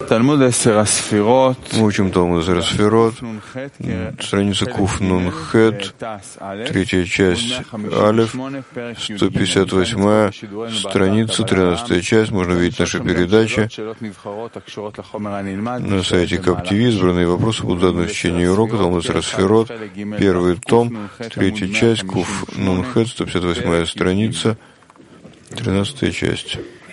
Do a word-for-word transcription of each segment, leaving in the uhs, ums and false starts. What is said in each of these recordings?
Мы учим Талмуд Эсер Сфирот, страница Куф Нун Хет, третья часть Алеф, сто пятьдесят восьмая страница, тринадцатая часть. Можно видеть наши передачи на сайте КапТВ. Избранные вопросы будут даны в течение урока Талмуд Эсер Сфирот, первый том, третья часть Куф Нун Хет, сто пятьдесят восьмая страница, тринадцатая часть.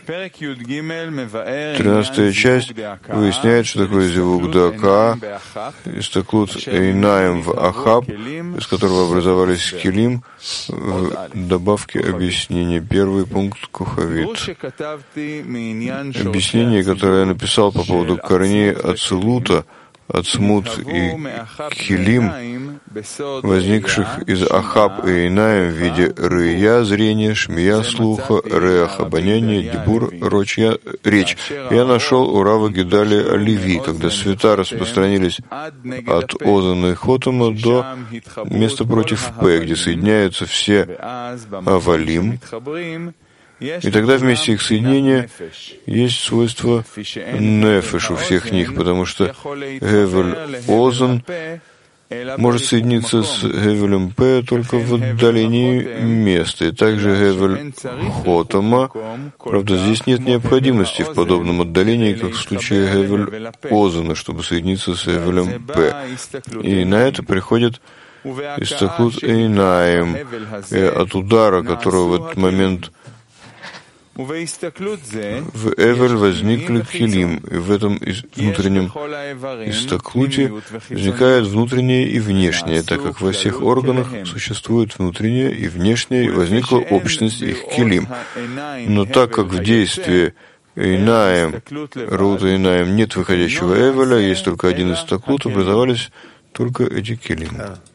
Тринадцатая часть выясняет, что такое зивук дака, истаклут эйнаем в ахаб, из которого образовались килим, в добавке объяснения. Первый пункт кухавит. Объяснение, которое я написал по поводу корней ацелута, ацмут и килим, возникших из ахаб и эйнаем в виде рыя, зрения, шмия, слуха, реах, обоняния, дебур, рочья, речь. Я нашел у Рава Гедали Оливи, когда света распространились от Озана и Хотама до места против П, где соединяются все авалим, и тогда вместе их соединения есть свойство нефеш у всех них, потому что Гевель Озан может соединиться с Гевелем П только в отдалении места, и также Гевель Хотама. Правда, здесь нет необходимости в подобном отдалении, как в случае Гевель Озана, чтобы соединиться с Гевелем П. И на это приходит истаклут эйнаем, и от удара, которого в этот момент в Эвель возникли килим, и в этом внутреннем истаклуте возникает внутреннее и внешнее, так как во всех органах существует внутреннее и внешнее, и возникла общность их килим. Но так как в действии эйнаем, рута эйнаем, нет выходящего Эвеля, есть только один истаклут, образовались только эти килим.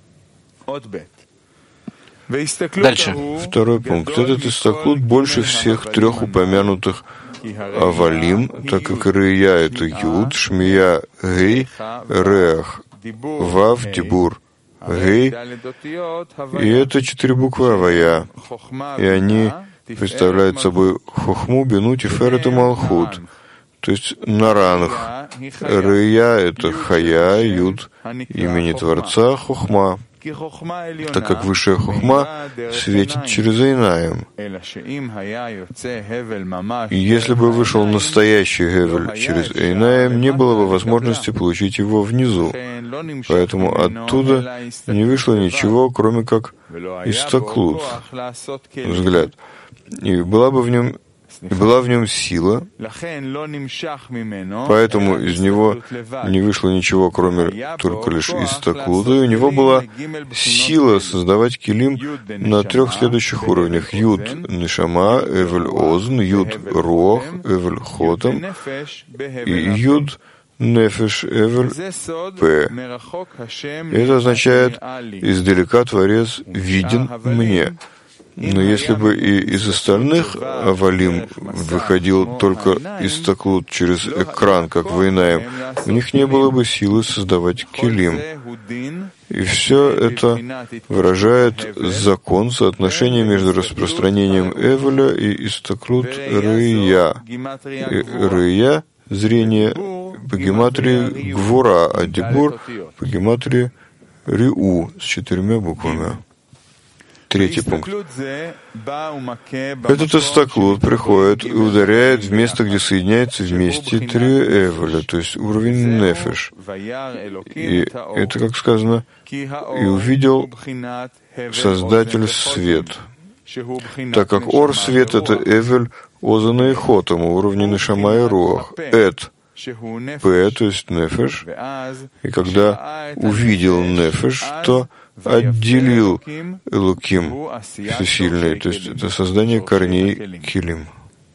Дальше. Второй пункт. Этот истаклут больше всех трех упомянутых авалим, так как рыя — это юд, шмия — гей, реах — вав, дебур — гей, и это четыре буквы авая, и они представляют собой хохму, бину, тиферет и малхут, то есть на ранах. Рыя — это хая, юд, имени Творца, хохма, так как высшая хохма светит через эйнаем. И если бы вышел настоящий Гевель через эйнаем, не было бы возможности получить его внизу. Поэтому оттуда не вышло ничего, кроме как истаклут, взгляд. И была бы в нем И была в нем сила, поэтому из него не вышло ничего, кроме только лишь истаклута, и у него была сила создавать килим на трех следующих уровнях. Юд нишама, эвель озн, юд руах, эвель хотам, и юд нефеш, эвель п. Это означает «издалека Творец виден мне». Но если бы и из остальных авалим выходил только истаклут через экран, как в эйнаем, у них не было бы силы создавать килим. И все это выражает закон соотношения между распространением Эвеля и истаклут рыя. Рыя — зрение по гематрии гвура, а дебур по гематрии риу с четырьмя буквами. Третий пункт. Этот истаклут приходит и ударяет в место, где соединяются вместе три эвеля, то есть уровень нефеш. И это, как сказано, «И увидел Создатель свет», так как ор свет — это эвель, озана и хотам, уровни нешама и руах, эт, п, то есть нефеш, и когда увидел нефеш, то отделил Элоким всесильный, то есть это создание корней килим.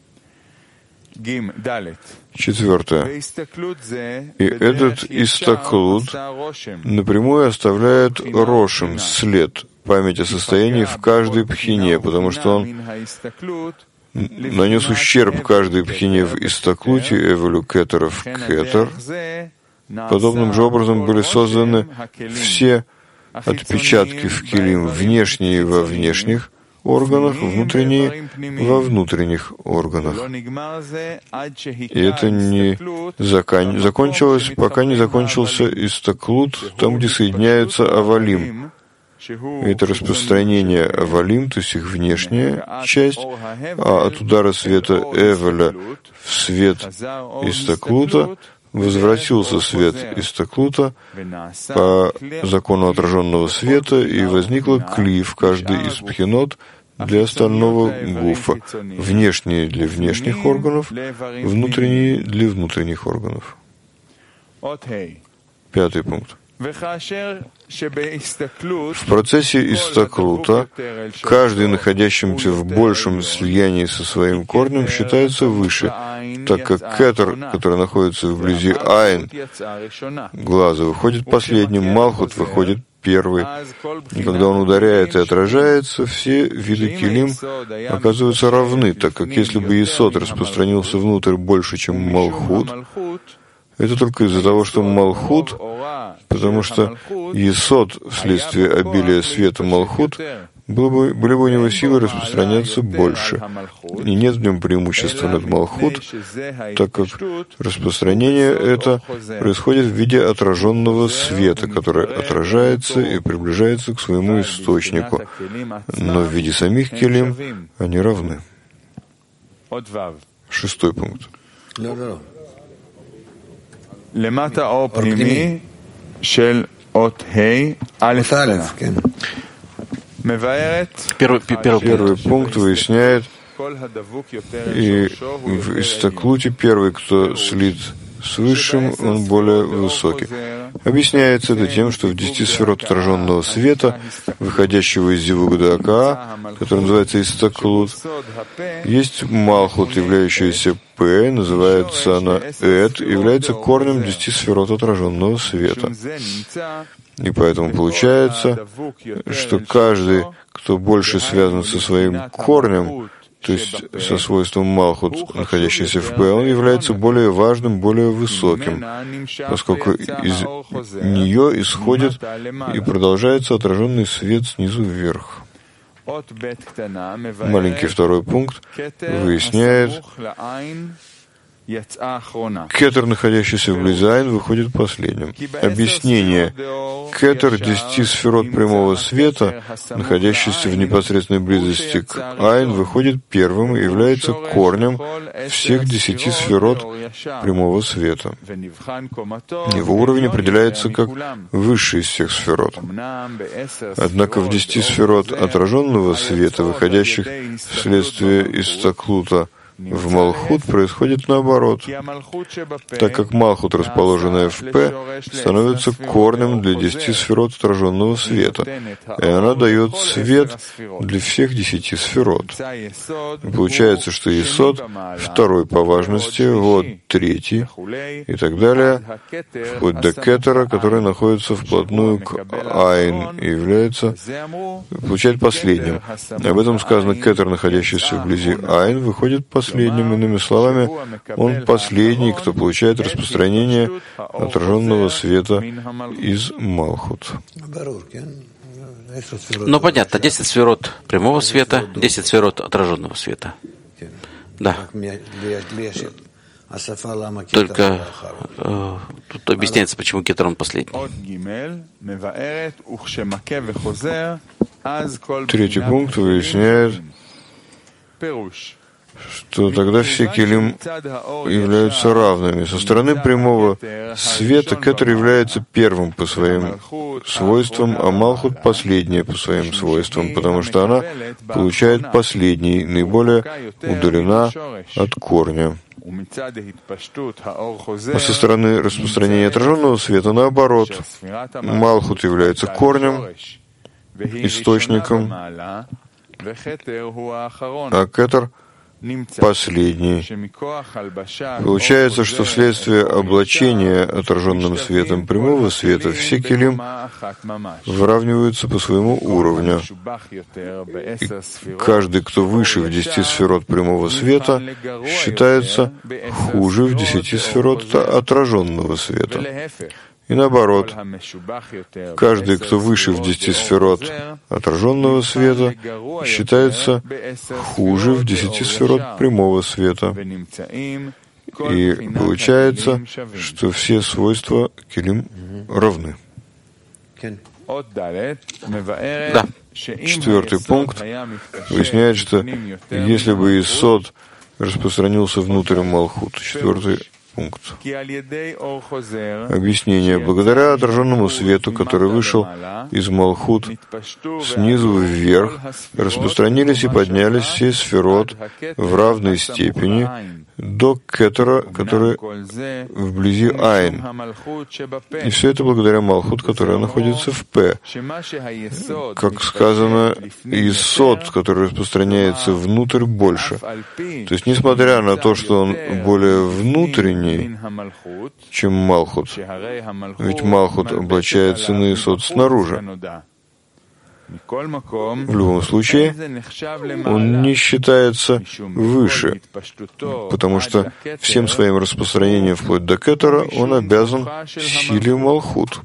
Четвертое. И этот истаклут напрямую оставляет рошем, след, память о состоянии в каждой пхине, потому что он нанес ущерб каждой пхине в истаклуте, эвелю кетеров кетер. Подобным же образом были созданы все отпечатки в килим, внешние во внешних органах, внутренние во внутренних органах. И это не закон... закончилось, пока не закончился истаклут, там, где соединяются авалим. Это распространение авалим, то есть их внешняя часть, а от удара света Эвеля в свет истаклута возвратился свет истаклута по закону отраженного света, и возникла кли в каждый из пхинот для остального гуфа. Внешние для внешних органов, внутренние для внутренних органов. Пятый пункт. В процессе истаклута каждый, находящийся в большем слиянии со своим корнем, считается выше, так как кетер, который находится вблизи айн, глаза, выходит последним, малхут выходит первый. И когда он ударяет и отражается, все виды килим оказываются равны, так как если бы есод распространился внутрь больше, чем малхут, это только из-за того, что малхут, потому что есод вследствие обилия света малхут, было бы, были бы у него силы распространяться больше. И нет в нем преимущества над малхут, так как распространение это происходит в виде отраженного света, который отражается и приближается к своему источнику. Но в виде самих килим они равны. Шестой пункт. למטה אור פנימי של אות ה' א' מבארת Первый пункт выясняет, и в истаклуте первый, кто слит с высшим, он более высокий. Объясняется это тем, что в десяти сферот отраженного света, выходящего из Зивугда Акаа, который называется истаклут, есть малхут, являющаяся П, называется она Эд, является корнем десяти сферот отраженного света. И поэтому получается, что каждый, кто больше связан со своим корнем, то есть со свойством малхут, находящийся в П, он является более важным, более высоким, поскольку из нее исходит и продолжается отраженный свет снизу вверх. Маленький второй пункт выясняет, кетер, находящийся вблизи айн, выходит последним. Объяснение. Кетер десяти сферот прямого света, находящийся в непосредственной близости к айн, выходит первым и является корнем всех десяти сферот прямого света. Его уровень определяется как высший из всех сферот. Однако в десяти сферот отраженного света, выходящих вследствие истаклута в малхут, происходит наоборот, так как малхут, расположенная в П, становится корнем для десяти сферот отраженного света, и она дает свет для всех десяти сферот. И получается, что есод второй по важности, вот третий, и так далее, вплоть до кетера, который находится вплотную к айн и является, получает последним. Об этом сказано, кетер, находящийся вблизи айн, выходит последним. Последним, иными словами, он последний, кто получает распространение отраженного света из малхут. Ну, понятно, десять сферот прямого света, десять сферот отраженного света. Да. Только э, тут объясняется, почему кетер он последний. Третий пункт выясняет, что тогда все килим являются равными. Со стороны прямого света кетер является первым по своим свойствам, а малхут последняя по своим свойствам, потому что она получает последний, наиболее удалена от корня. А со стороны распространения отраженного света наоборот. Малхут является корнем, источником, а кетер последний. Получается, что вследствие облачения отраженным светом прямого света все килим выравниваются по своему уровню. И каждый, кто выше в десяти сферот прямого света, считается хуже в десяти сферот отраженного света. И наоборот, каждый, кто выше в десяти сферот отраженного света, считается хуже в десяти сферот прямого света. И получается, что все свойства келим равны. Да. Четвертый пункт выясняет, что если бы Исод распространился внутрь Малхут, четвертый пункт. Объяснение. Благодаря отраженному свету, который вышел из Малхут снизу вверх, распространились и поднялись все сферот в равной степени до кетера, который вблизи Айн. И все это благодаря Малхут, которая находится в П. Как сказано, Исод, который распространяется внутрь, больше. То есть, несмотря на то, что он более внутренний, чем Малхут. Ведь Малхут облачается на Исод снаружи. В любом случае, он не считается выше, потому что всем своим распространением вплоть до кетера он обязан силе Малхут.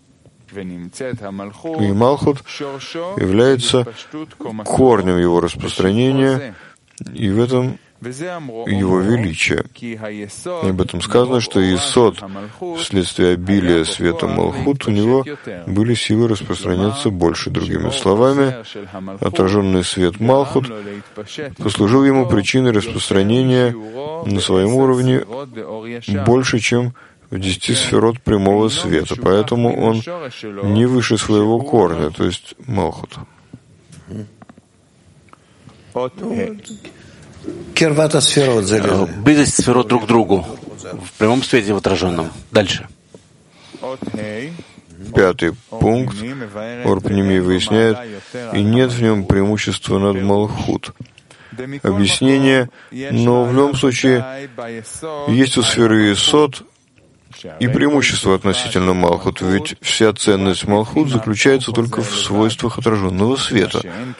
И Малхут является корнем его распространения, и в этом его величие. И об этом сказано, что Исод, вследствие обилия света Малхут, у него были силы распространяться больше. Другими словами, отраженный свет Малхут послужил ему причиной распространения на своем уровне больше, чем в десяти сферот прямого света. Поэтому он не выше своего корня, то есть Малхут. Близость сферот друг к другу в прямом свете, в отраженном. Дальше. Пятый пункт. Орпними выясняет, и нет в нем преимущества над Малхут. Объяснение, но в любом случае есть у сферы Исод и преимущество относительно Малхут, ведь вся ценность Малхут заключается только в свойствах отраженного света,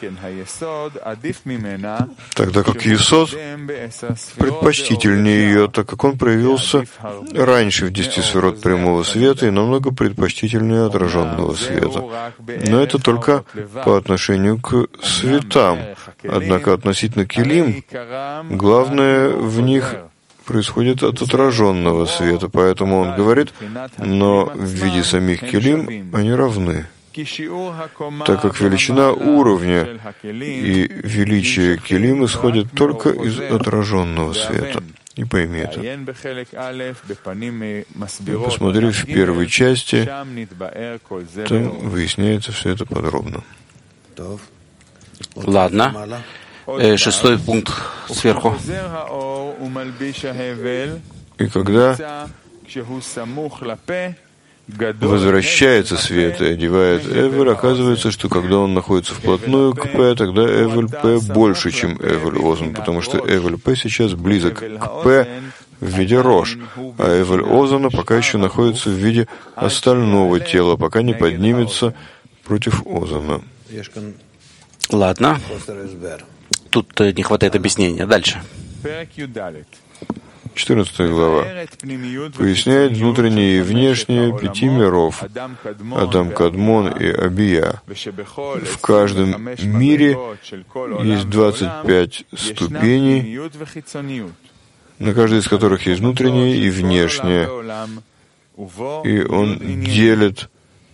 тогда как Исод предпочтительнее ее, так как он проявился раньше в десяти сферот прямого света и намного предпочтительнее отраженного света. Но это только по отношению к светам, однако относительно келим, главное в них происходит от отраженного света, поэтому он говорит, но в виде самих келим они равны, так как величина уровня и величие келим исходят только из отраженного света. И пойми это. Посмотри в первой части, там выясняется все это подробно. Ладно. Шестой пункт сверху. И когда возвращается свет и одевает Эвель, оказывается, что когда он находится вплотную к П, тогда Эвель П больше, чем Эвель Озон, потому что Эвель П сейчас близок к П в виде Рош, а Эвель Озона пока еще находится в виде остального тела, пока не поднимется против Озона. Ладно. Тут не хватает объяснения. Дальше. четырнадцатая глава поясняет внутреннее и внешнее пяти миров Адам, Кадмон и Абия. В каждом мире есть двадцать пять ступеней, на каждой из которых есть внутреннее и внешнее, и он делит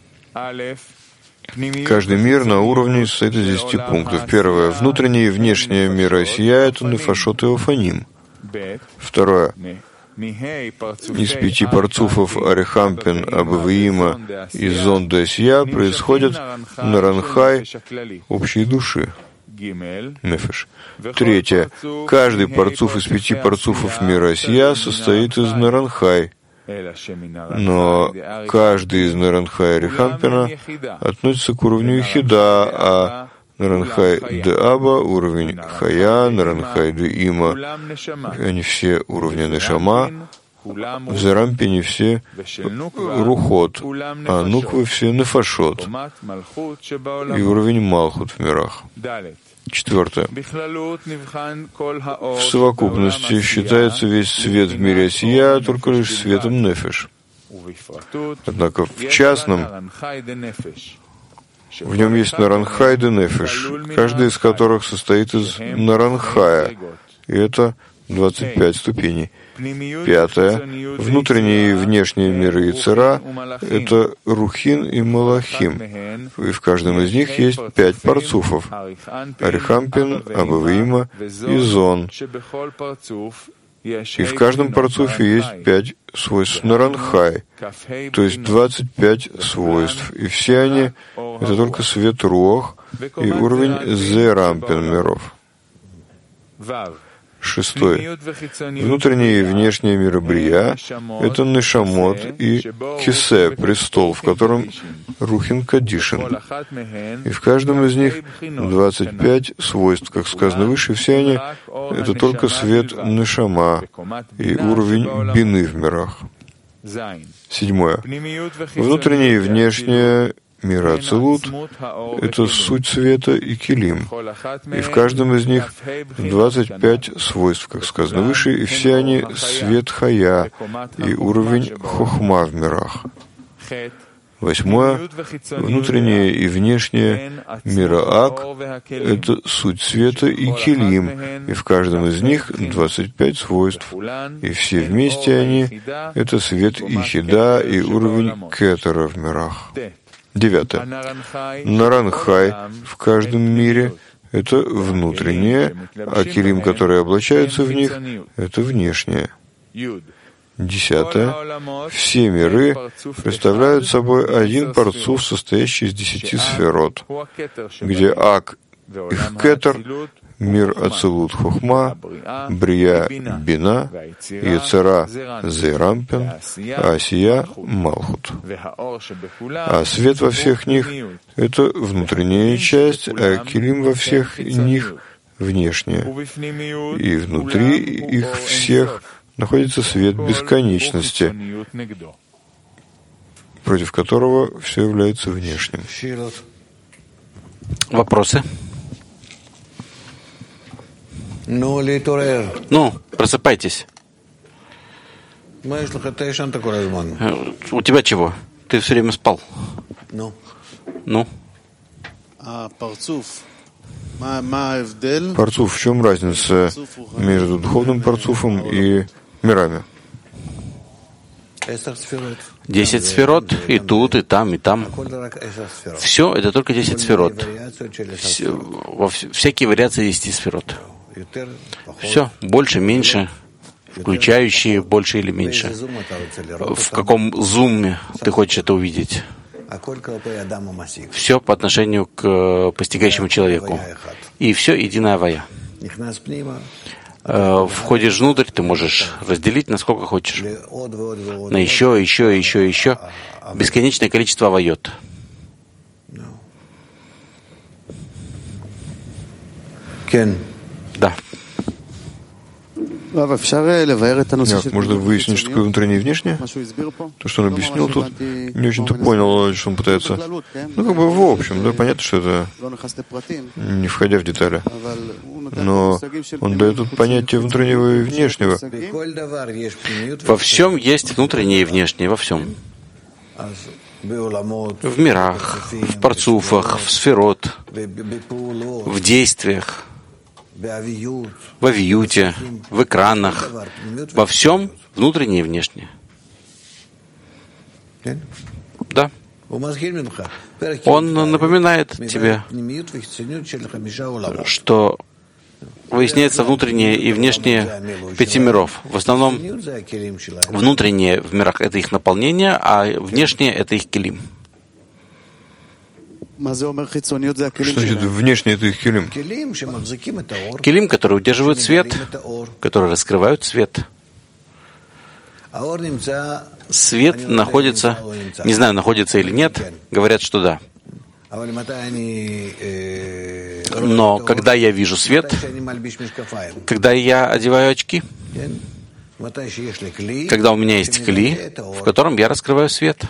каждый мир на уровне состоит из десяти пунктов. Первое. Внутреннее и внешнее мира Сия — это Нефашот и Офаним. Второе. Из пяти парцуфов Арихампин, Абавиима и Зонда Сия происходят Наранхай общей души. Нефеш. Третье. Каждый парцуф из пяти парцуфов мира Сия состоит из Наранхай. Но каждый из Наранхай Арихампина относится к уровню Хида, а Наранхай де Аба — уровень Хая, Наранхай де Има — они все уровни Нешама, в Зарампине все Рухот, а Нуквы все Нефашот и уровень Малхут в мирах. Четвертое. В совокупности считается весь свет в мире Сия только лишь светом Нефеш. Однако в частном в нем есть Наранхай де Нефеш, каждый из которых состоит из Наранхая, и это двадцать пять ступеней. Пятое. Внутренние и внешние миры Йецера — это Рухин и Малахим, и в каждом из них есть пять парцуфов — Арихампин, Абавиима и Зон. И в каждом парцуфе есть пять свойств Наранхай, то есть двадцать пять свойств, и все они — это только свет Руах и уровень Зерампин миров. Шестой. Внутренние и внешние миры Брия — это Нешамот и Кисе, престол, в котором Рухин Кадишин. И в каждом из них двадцать пять свойств, как сказано выше, все они — это только свет Нешама и уровень Бины в мирах. Седьмое. Внутренние и внешние мира Ацилут — это суть света и килим, и в каждом из них двадцать пять свойств, как сказано выше, и все они — свет Хая и уровень Хохма в мирах. Восьмое. Внутренние и внешние мира Ак — это суть света и килим, и в каждом из них двадцать пять свойств, и все вместе они — это свет Ихида и уровень Кетера в мирах. Девятое. Наранхай в каждом мире — это внутреннее, а килим, которые облачаются в них, — это внешнее. Десятое. Все миры представляют собой один парцуф, состоящий из десяти сферот, где Ак — их Кетер, мир Ацилут Хохма, Брия Бина, Йецера Зейрампин, а Асия Малхут. А свет во всех них — это внутренняя часть, а килим во всех них — внешняя. И внутри их всех находится свет бесконечности, против которого все является внешним. Вопросы? Ну, просыпайтесь. У тебя чего? Ты все время спал. Ну? Парцуф, в чем разница между духовным парцуфом и мирами? Десять сферот, и тут, и там, и там. Все это только десять сферот. Все, во вс- всякие вариации десяти сферот. Все, больше, меньше, включающие больше или меньше. В каком зуме ты хочешь это увидеть? Все по отношению к постигающему человеку. И все единая авая. Входишь внутрь, ты можешь разделить, насколько хочешь. На еще, еще, еще, еще. Бесконечное количество авайот. Да. Нет, можно выяснить, что такое внутреннее и внешнее? То, что он объяснил тут, не очень-то понял, что он пытается. Ну, как бы в общем, да, понятно, что это не входя в детали. Но он дает тут понятие внутреннего и внешнего. Во всем есть внутреннее и внешнее, во всем. В мирах, в парцуфах, в сферот, в действиях, в авиюте, в экранах, во всем внутреннее и внешнее. Да. Он напоминает тебе, что выясняется внутреннее и внешнее пяти миров. В основном внутреннее в мирах — это их наполнение, а внешнее — это их килим. Что значит внешне это их килим? Килим, которые удерживают свет, которые раскрывают свет. Свет находится, не знаю, находится или нет, говорят, что да. Но когда я вижу свет, когда я одеваю очки, когда у меня есть кли, в котором я раскрываю свет.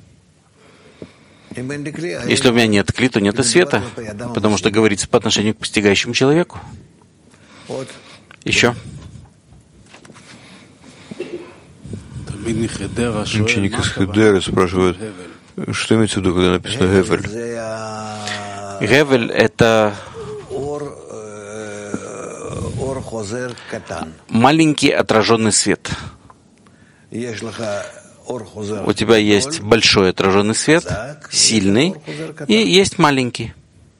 Если у меня нет кли, то нет и света, потому что говорится по отношению к постигающему человеку. Еще. Ученик из Хедеры спрашивает, что имеется в виду, когда написано Гевель? Гевель — это маленький отраженный свет. У тебя есть большой отраженный свет, сильный, и есть маленький.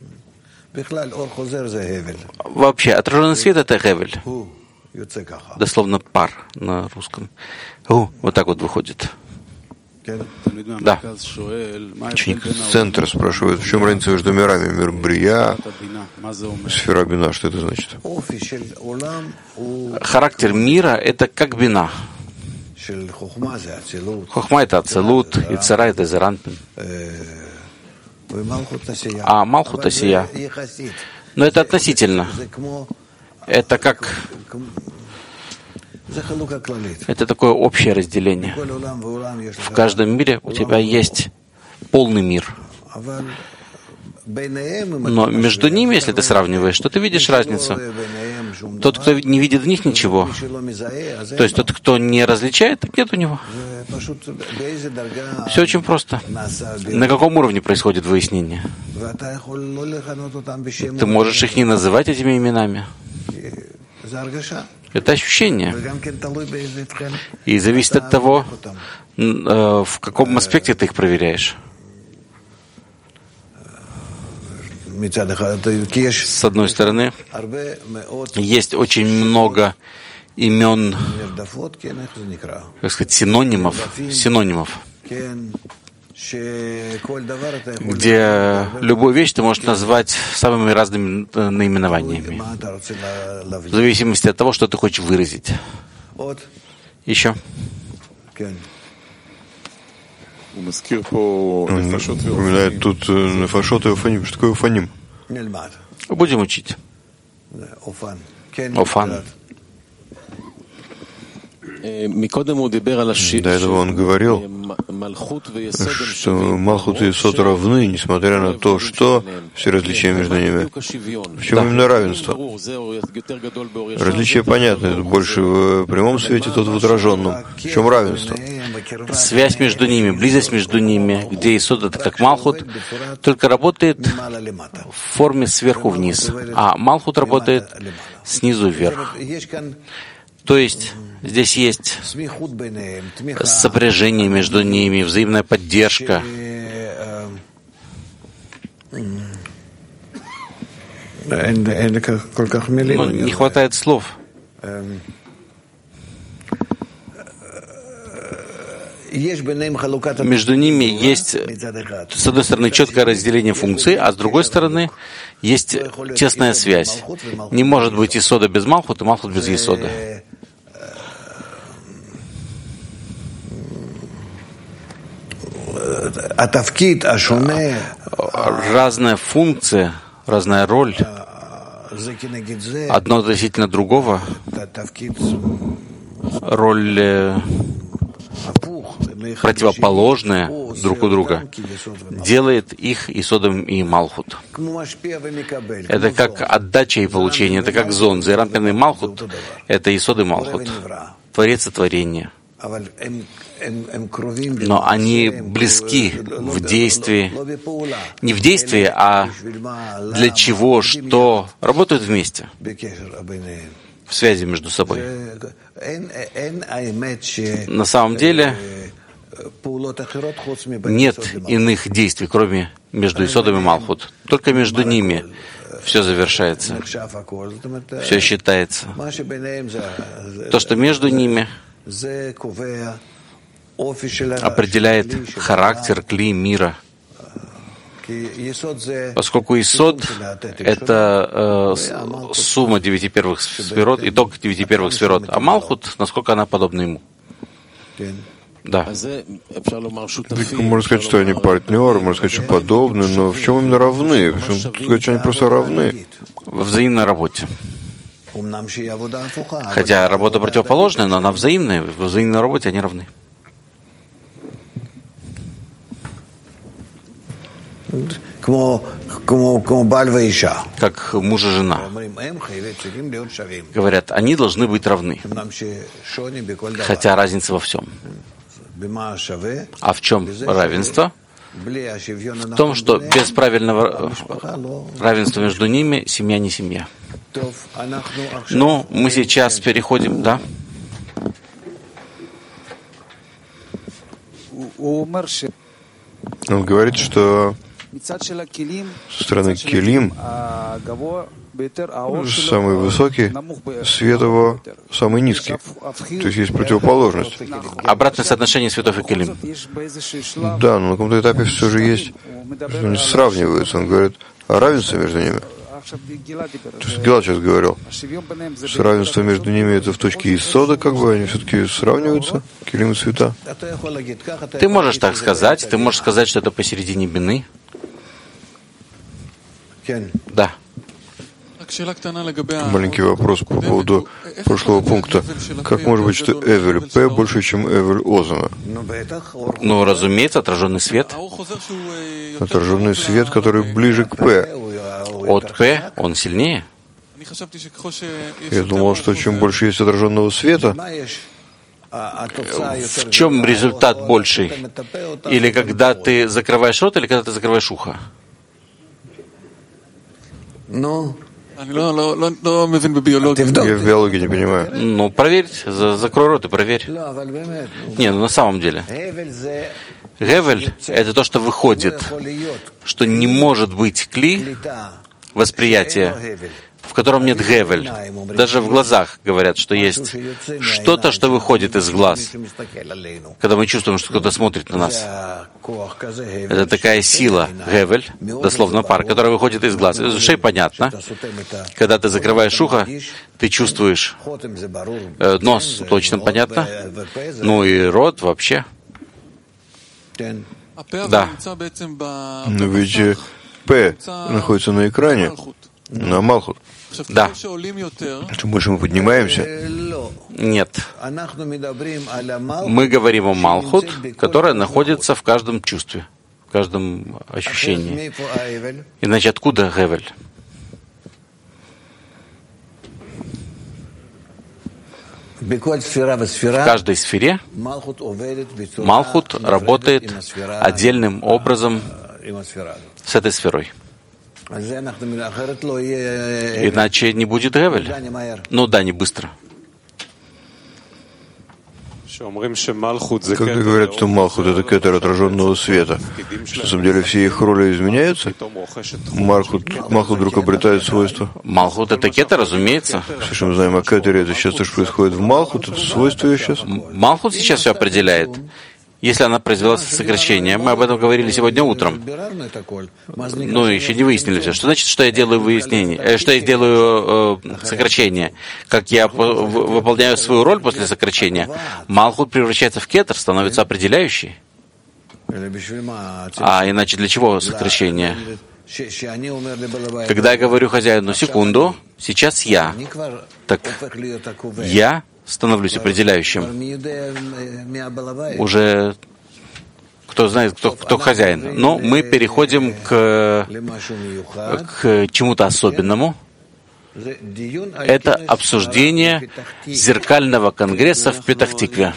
Вообще, отраженный свет — это Гевель. Дословно пар на русском. У, вот так вот выходит. Да. Ученик из центра спрашивает, в чем разница между мирами? Мир Брия, сфера Бина, что это значит? Характер мира — это как бина. Хохма — это ацелут, и цара — это зеранпин. А малхут — асия. Но это относительно. Это как... Это такое общее разделение. В каждом мире у тебя есть полный мир. Но между ними, если ты сравниваешь, то ты видишь разницу. Тот, кто не видит в них ничего, то есть тот, кто не различает, так нет у него. Все очень просто. На каком уровне происходит выяснение? Ты можешь их не называть этими именами. Это ощущение. И зависит от того, в каком аспекте ты их проверяешь. С одной стороны, есть очень много имен, как сказать, синонимов, синонимов, где любую вещь ты можешь назвать самыми разными наименованиями, в зависимости от того, что ты хочешь выразить. Еще. Он упоминает тут нефашот и уфаним. Что такое уфаним? Будем учить. Офан. До этого он говорил, что Малхут и Есод равны, несмотря на то, что все различия между ними. В чем именно равенство? Различия понятны. Это больше в прямом свете, тот в отраженном. В чем равенство? Связь между ними, близость между ними, где Есод — это как Малхут, только работает в форме сверху вниз, а Малхут работает снизу вверх. То есть здесь есть сопряжение между ними, взаимная поддержка. Но не хватает слов. Между ними есть, с одной стороны, четкое разделение функций, а с другой стороны, есть тесная связь. Не может быть Есода без Малхут и Малхут без Есода. Разная функция, разная роль, одно относительно другого, роль противоположная друг у друга, делает их Есодом и Малхут. Это как отдача и получение, это как зон. Зеранпин и Малхут — это Есод и Малхут, Творец и творение. Но они близки в действии, не в действии, а для чего, что работают вместе, в связи между собой. На самом деле нет иных действий, кроме между Есодом и Малхут. Только между ними все завершается, все считается. То, что между ними, определяет характер кли мира. Поскольку Есод — это э, сумма девяти первых сферот, итог девяти первых сферот, а Малхут, насколько она подобна ему. Да. Можно сказать, что они партнеры, можно сказать, что подобны, но в чем именно равны? В чем сказать, что они просто равны? Во взаимной работе. Хотя работа противоположная, но она взаимная. В взаимной работе они равны. Как муж и жена. Говорят, они должны быть равны. Хотя разница во всем. А в чем равенство? В том, что без правильного равенства между ними семья не семья. Но мы сейчас переходим, да? Он говорит, что со стороны Келим самый высокий, свет его самый низкий. То есть есть противоположность. Обратное соотношение светов и Келим. Да, но на каком-то этапе все же есть, они сравниваются. Он говорит о равенстве между ними. То, что Гилад сейчас говорил, что равенство между ними это в точке исода, как бы они все-таки сравниваются, Келим и света. Ты можешь так сказать, ты можешь сказать, что это посередине бины. Да. Маленький вопрос по поводу прошлого пункта. Как может быть, что Эвель П больше, чем Эвель Озона? Ну, разумеется, отраженный свет. Отраженный свет, который ближе к П. От П он сильнее. Я думал, что чем больше есть отраженного света, в чем результат больший? Или когда ты закрываешь рот, или когда ты закрываешь ухо? Ну, я в биологии не понимаю. Ну, проверь, за, закрой рот и проверь. Не, ну на самом деле. Гевель — это то, что выходит, что не может быть кли, восприятие, в котором нет гевель. Даже в глазах говорят, что есть что-то, что выходит из глаз, когда мы чувствуем, что кто-то смотрит на нас. Это такая сила, гевель, дословно пар, которая выходит из глаз. Из ушей понятно. Когда ты закрываешь ухо, ты чувствуешь э, нос, точно понятно. Ну и рот вообще. Да. Но ведь П находится на экране, на Малхут. Да. Чем больше мы поднимаемся? Нет. Мы говорим о Малхут, которая находится в каждом чувстве, в каждом ощущении. Иначе откуда Гевель? В каждой сфере Малхут работает отдельным образом с этой сферой. Иначе не будет Гевель. Ну да, не быстро. Когда говорят, что Малхут — это кетер отраженного света, что, на самом деле все их роли изменяются? Малхут, Малхут вдруг обретает свойства? Малхут — это кетер, разумеется. Все, что мы знаем о кетере, это сейчас то, что происходит в Малхут, это свойство ее сейчас? Малхут сейчас все определяет. Если она произвела сокращение, мы об этом говорили сегодня утром. Ну, еще не выяснили все. Что значит, что я делаю выяснение, э, что я делаю э, сокращение? Как я по- выполняю свою роль после сокращения? Малхут превращается в кетер, становится определяющей. А иначе для чего сокращение? Когда я говорю хозяину, секунду, сейчас я. Так я становлюсь определяющим. Уже кто знает, кто, кто хозяин. Но мы переходим к, к чему-то особенному. Это обсуждение зеркального конгресса в Петах-Тикве.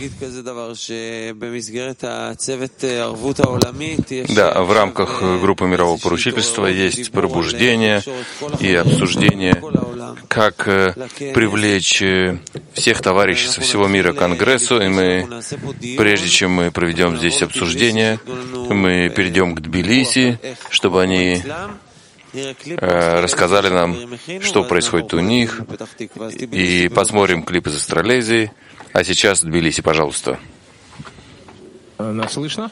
Да, в рамках группы мирового поручительства есть пробуждение и обсуждение, как привлечь всех товарищей со всего мира к Конгрессу. И мы, прежде чем мы проведем здесь обсуждение, мы перейдем к Тбилиси, чтобы они рассказали нам, что происходит у них, и посмотрим клип из Австралезии. А сейчас Тбилиси, пожалуйста. Нас слышно?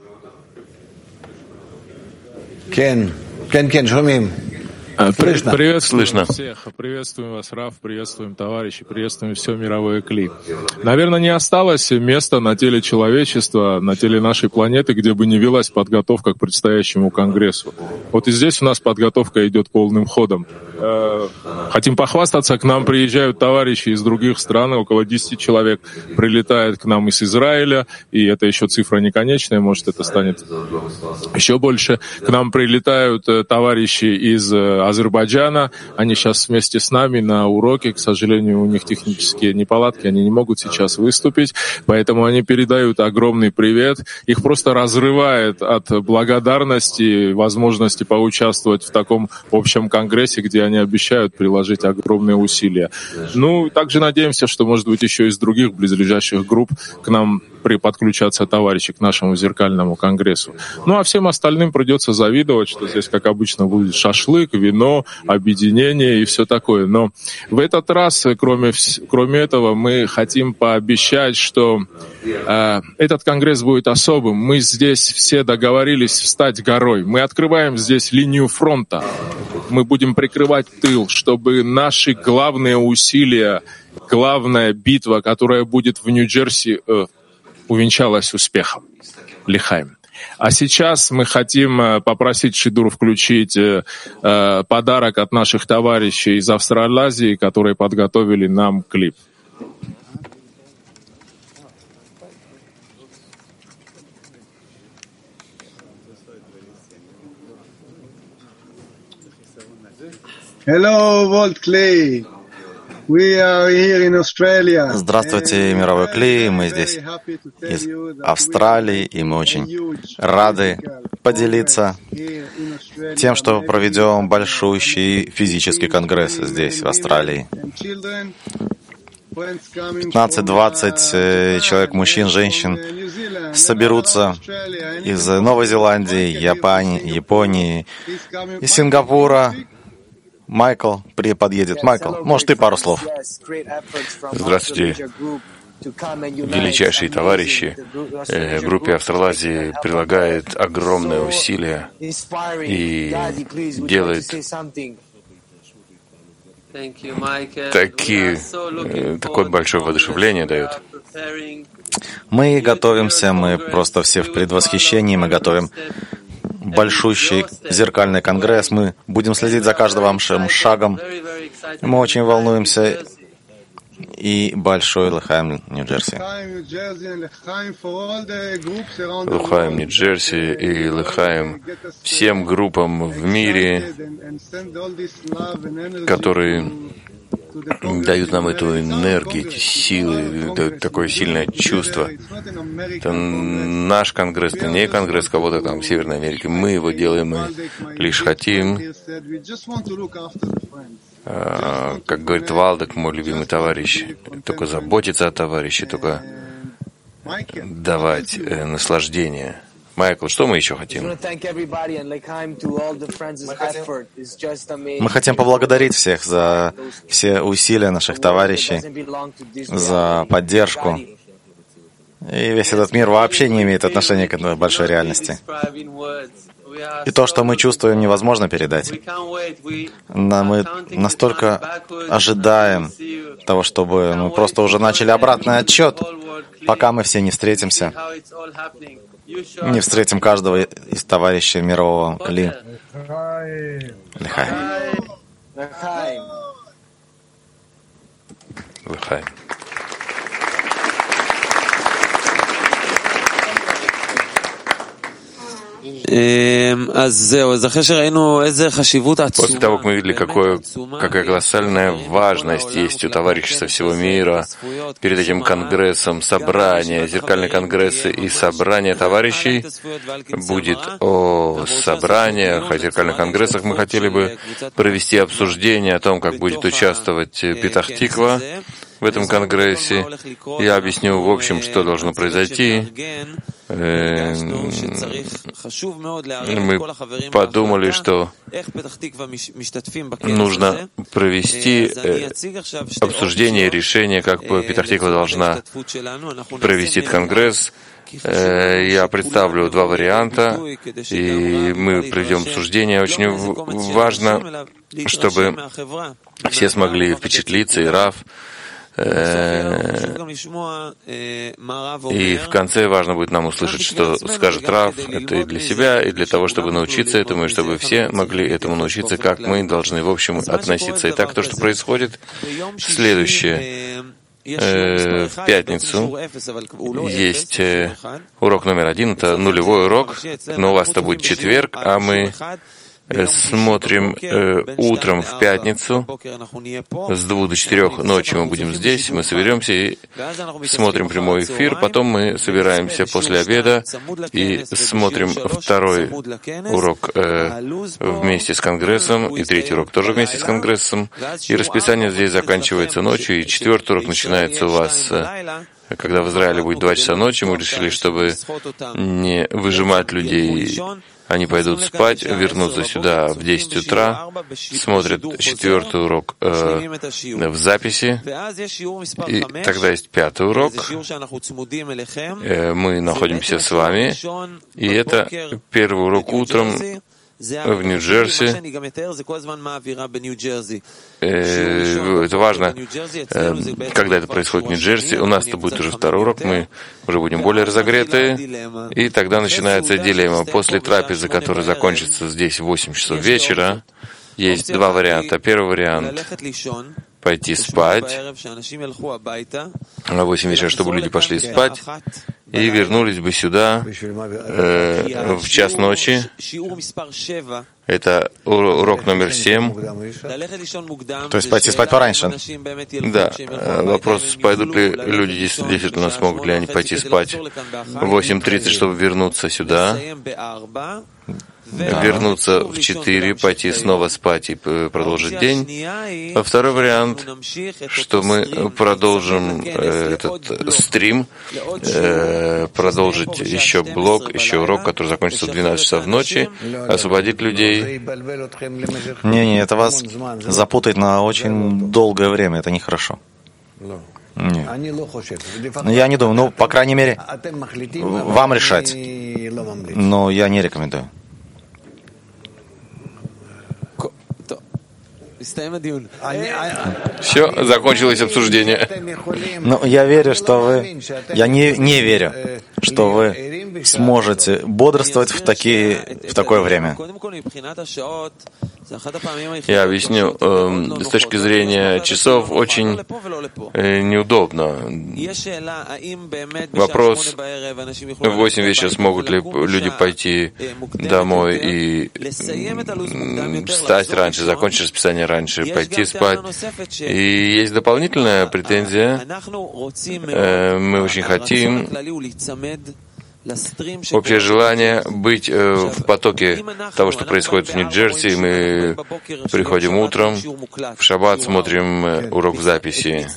Кен, Кен, Кен, шумим. Приветствуем Слышно. всех, приветствуем вас, Рав, приветствуем товарищи, приветствуем все мировое кли. Наверное, не осталось места на теле человечества, на теле нашей планеты, где бы не велась подготовка к предстоящему Конгрессу. Вот и здесь у нас подготовка идет полным ходом. Хотим похвастаться, к нам приезжают товарищи из других стран, около десяти человек прилетает к нам из Израиля, и это еще цифра не конечная, может, это станет еще больше. К нам прилетают товарищи из Азербайджана. Они сейчас вместе с нами на уроке. К сожалению, у них технические неполадки, они не могут сейчас выступить, поэтому они передают огромный привет. Их просто разрывает от благодарности, возможности поучаствовать в таком общем конгрессе, где они обещают приложить огромные усилия. Ну, также надеемся, что, может быть, еще из других близлежащих групп к нам подключаться товарищи к нашему зеркальному конгрессу. Ну, а всем остальным придется завидовать, что здесь, как обычно, будет шашлык, вино, объединение и все такое. Но в этот раз, кроме, кроме этого, мы хотим пообещать, что э, этот конгресс будет особым. Мы здесь все договорились встать горой. Мы открываем здесь линию фронта. Мы будем прикрывать тыл, чтобы наши главные усилия, главная битва, которая будет в Нью-Джерси, э, увенчалась успехом. Лихаим. А сейчас мы хотим попросить Шидур включить э, подарок от наших товарищей из Австралазии, которые подготовили нам клип. Hello, Volt Clay. Здравствуйте, мировой клей. Мы здесь из Австралии, и мы очень рады поделиться тем, что проведем большущий физический конгресс здесь, в Австралии. пятнадцать-двадцать человек, мужчин, женщин, соберутся из Новой Зеландии, Японии, Японии, из Сингапура. Майкл подъедет. Майкл, может, ты пару слов? Здравствуйте. Величайшие товарищи э, группе Австралазии прилагает огромные усилия и делает такие, э, такое большое воодушевление дает. Мы готовимся, мы просто все в предвосхищении, мы готовим большущий зеркальный конгресс. Мы будем следить за каждым вашим шагом. Мы очень волнуемся. И большой Лихаим, Нью-Джерси. Лихаим, Нью-Джерси и Лихаим всем группам в мире, которые дают нам эту энергию, эти силы, дают такое сильное чувство. Это наш конгресс, это не конгресс кого-то там в Северной Америке. Мы его делаем, мы лишь хотим, как говорит Валдек, мой любимый товарищ, только заботиться о товарище, только давать э, наслаждение. Майкл, что мы еще хотим? Мы хотим поблагодарить всех за все усилия наших товарищей, за поддержку. И весь этот мир вообще не имеет отношения к этой большой реальности. И то, что мы чувствуем, невозможно передать. Но мы настолько ожидаем того, чтобы мы просто уже начали обратный отсчет, пока мы все не встретимся, не встретим каждого из товарищей мирового Ли. Лихаим. Лихаим. После того, как мы видели, какое, какая колоссальная важность есть у товарищей со всего мира перед этим конгрессом, собрание, зеркальные конгрессы и собрание товарищей будет о собраниях, о зеркальных конгрессах, мы хотели бы провести обсуждение о том, как будет участвовать Петах-Тиква в этом конгрессе. Я объясню в общем, что должно произойти. Мы подумали, что нужно провести обсуждение и решение, как Петах-Тиква должна провести этот конгресс. Я представлю два варианта, и мы проведем обсуждение. Очень важно, чтобы все смогли впечатлиться, и Рав. И в конце важно будет нам услышать, что скажет Рав. Это и для себя, и для того, чтобы научиться этому, и чтобы все могли этому научиться, как мы должны, в общем, относиться. Итак, то, что происходит, следующее. Э, в пятницу есть урок номер один, это нулевой урок, но у вас это будет четверг, а мы смотрим э, утром в пятницу с двух до четырех ночи мы будем здесь, мы соберемся и смотрим прямой эфир, потом мы собираемся после обеда и смотрим второй урок э, вместе с Конгрессом, и третий урок тоже вместе с Конгрессом, и расписание здесь заканчивается ночью, и четвертый урок начинается у вас, э, когда в Израиле будет два часа ночи. Мы решили, чтобы не выжимать людей, они пойдут спать, вернутся сюда в десять утра, смотрят четвертый урок э, в записи, и тогда есть пятый урок. Э, мы находимся с вами, и это первый урок утром в Нью-Джерси. Э, это важно, э, когда это происходит в Нью-Джерси. У нас это будет уже второй урок, мы уже будем более разогреты, и тогда начинается дилемма. После трапезы, которая закончится здесь в восемь часов вечера, есть два варианта. Первый вариант — пойти спать на восемь вечера, чтобы люди пошли спать и вернулись бы сюда э, в час ночи. Это урок номер семь. То есть пойти спать пораньше? Да. Вопрос, пойдут ли люди действительно, смогут ли они пойти спать в восемь тридцать, чтобы вернуться сюда, вернуться в четыре, пойти снова спать и продолжить день. А второй вариант, что мы продолжим э, этот стрим, э, продолжить еще блок, еще урок, который закончится в двенадцать часов ночи, освободить людей. Не-не, это вас запутает на очень долгое время, это нехорошо. Нет. Я не думаю, ну, по крайней мере, вам решать, но я не рекомендую. Все, закончилось обсуждение. Ну, я верю, что вы... Я не, не верю, что вы сможете бодрствовать в, такие, в такое время. Я объясню. Э, с точки зрения часов очень э, неудобно. Вопрос, в восемь вечера смогут ли люди пойти домой и встать раньше, закончить расписание раньше, пойти спать. И есть дополнительная претензия. Э, мы очень хотим общее желание быть э, в потоке того, что происходит в Нью-Джерси. Мы приходим утром, в шаббат смотрим э, урок в записи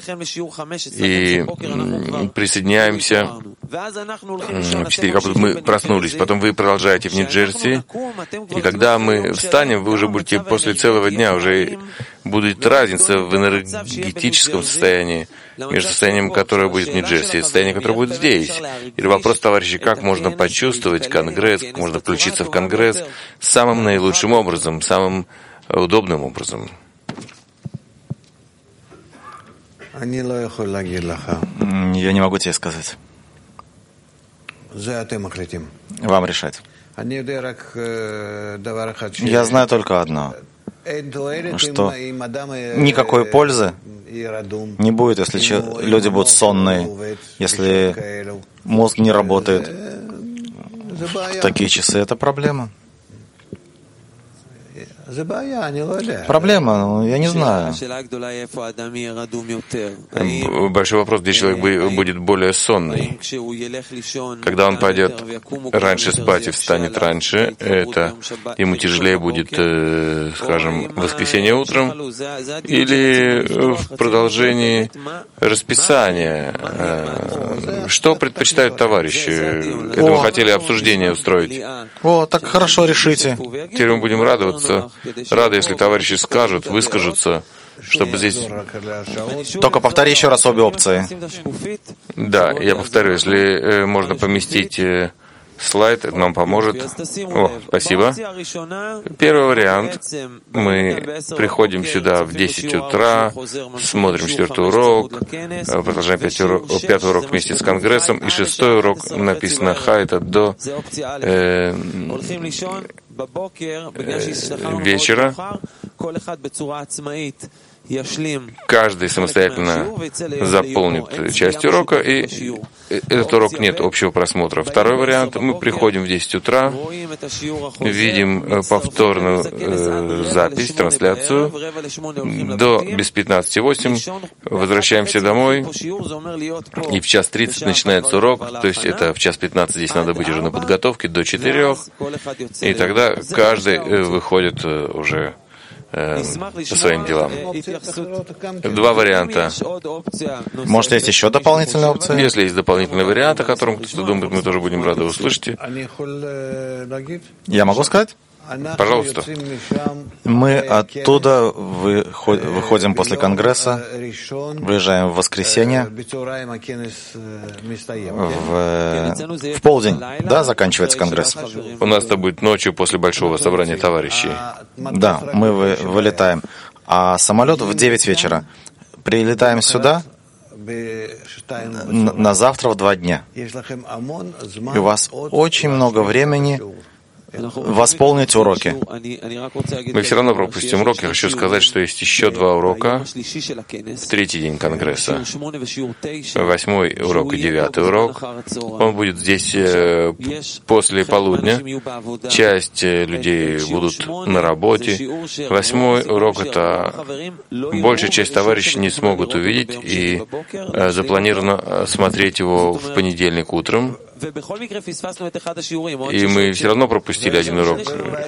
и м, присоединяемся в четыре, как будто мы проснулись. Потом вы продолжаете в Нью-Джерси, и когда мы встанем, вы уже будете после целого дня, уже будет разница в энергетическом состоянии между состоянием, которое будет в Нью-Джерси, и состоянием, которое будет здесь. И вопрос, товарищи, как можно почувствовать Конгресс, как можно включиться в Конгресс самым наилучшим образом, самым удобным образом. Я не могу тебе сказать. Вам решать. Я знаю только одно, что никакой пользы не будет, если люди будут сонные, если мозг не работает. В такие часы это проблема. Проблема, я не знаю. Большой вопрос, где человек будет более сонный. Когда он пойдет раньше спать и встанет раньше, это ему тяжелее будет, скажем, в воскресенье утром или в продолжении расписания. Что предпочитают товарищи? Это мы хотели обсуждение устроить. О, так хорошо, решите. Теперь мы будем радоваться. Рады, если товарищи скажут, выскажутся, чтобы здесь... Только повтори еще раз обе опции. Да, я повторю, если э, можно поместить э, слайд, это нам поможет. О, спасибо. Первый вариант. Мы приходим сюда в десять утра, смотрим четвертый урок, продолжаем пятый урок, пятый урок вместе с Конгрессом, и шестой урок написано «Ха» — это до э, э, вечера. каждый самостоятельно заполнит часть урока, и этот урок нет общего просмотра. Второй вариант. Мы приходим в десять утра, видим повторную э, запись, трансляцию, до без пятнадцати восемь, возвращаемся домой, и в час тридцать начинается урок, то есть это в час пятнадцать здесь надо быть уже на подготовке, до четырех, и тогда каждый выходит уже по своим делам. Два варианта. Может, есть еще дополнительные опции? Если есть дополнительные варианты, о котором кто-то думает, мы тоже будем рады услышать. Я могу сказать? Пожалуйста. Мы оттуда выходим после Конгресса, выезжаем в воскресенье, в, в полдень, да, заканчивается Конгресс. У нас это будет ночью после большого собрания товарищей. Да, мы вы, вылетаем. А самолет в девять вечера. Прилетаем сюда на завтра в два дня. И у вас очень много времени восполнить уроки. Мы все равно пропустим уроки. Я хочу сказать, что есть еще два урока в третий день Конгресса. Восьмой урок и девятый урок. Он будет здесь после полудня. Часть людей будут на работе. Восьмой урок — это большая часть товарищей не смогут увидеть, и запланировано смотреть его в понедельник утром. И мы все равно пропустили один урок.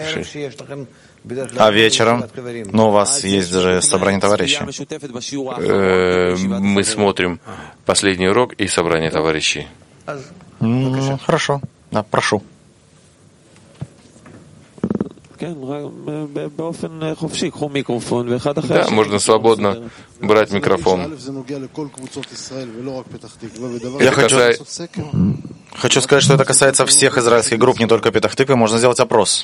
А вечером? Ну, у вас есть даже собрание товарищей. Мы смотрим последний урок и собрание товарищей. Mm, хорошо. Да, прошу. Да, можно свободно брать микрофон. Я хочу, хочу сказать, что это касается всех израильских групп, не только Петах-Тиквы. Можно сделать опрос.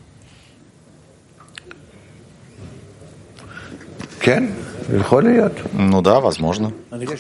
Ну да, возможно.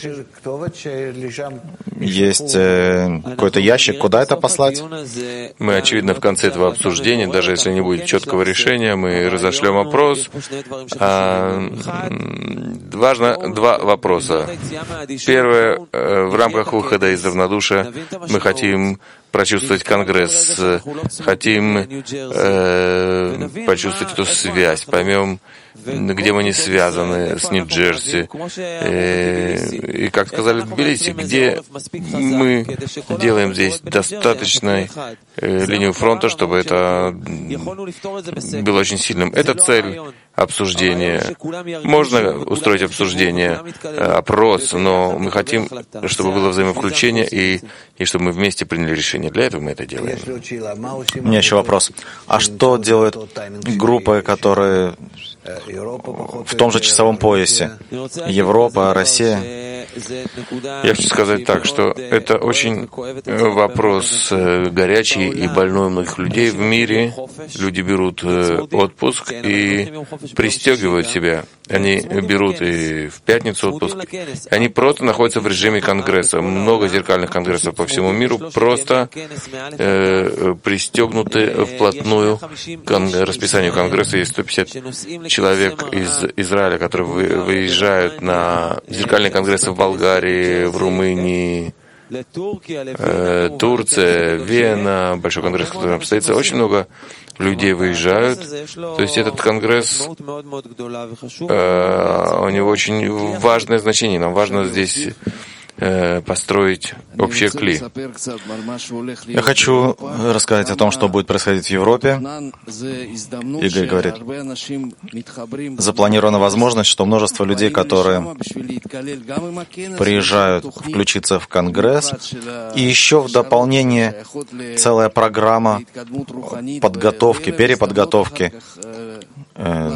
Есть э, какой-то ящик, куда это послать? Мы, очевидно, в конце этого обсуждения, даже если не будет четкого решения, мы разошлем опрос. А, важно два вопроса. Первое, в рамках выхода из равнодушия мы хотим прочувствовать Конгресс, хотим э, почувствовать эту связь, поймем, где мы не связаны с Нью-Джерси. И, и, как сказали в Тбилиси, где мы делаем здесь достаточную э, линию фронта, чтобы это было очень сильным. Это цель обсуждения. Можно устроить обсуждение, опрос, но мы хотим, чтобы было взаимовключение и, и чтобы мы вместе приняли решение. Для этого мы это делаем. У меня еще вопрос. А что делают группы, которые в том же часовом поясе? Европа, Россия? Я хочу сказать так, что это очень вопрос горячий и больной у многих людей в мире. Люди берут отпуск и пристегивают себя. Они берут и в пятницу отпуск. Они просто находятся в режиме Конгресса. Много зеркальных конгрессов по всему миру просто э, пристегнуты вплотную к расписанию Конгресса. Есть сто пятьдесят человек из Израиля, которые вы, выезжают на зеркальные конгрессы в Болгарии, в Румынии, э, Турция, Вена, большой конгресс, который там состоится. Очень много людей выезжают. То есть этот конгресс, э, у него очень важное значение. Нам важно здесь э, построить общее кли. Я хочу рассказать о том, что будет происходить в Европе. Игорь говорит, запланирована возможность, что множество людей, которые приезжают включиться в Конгресс, и еще в дополнение целая программа подготовки, переподготовки, э,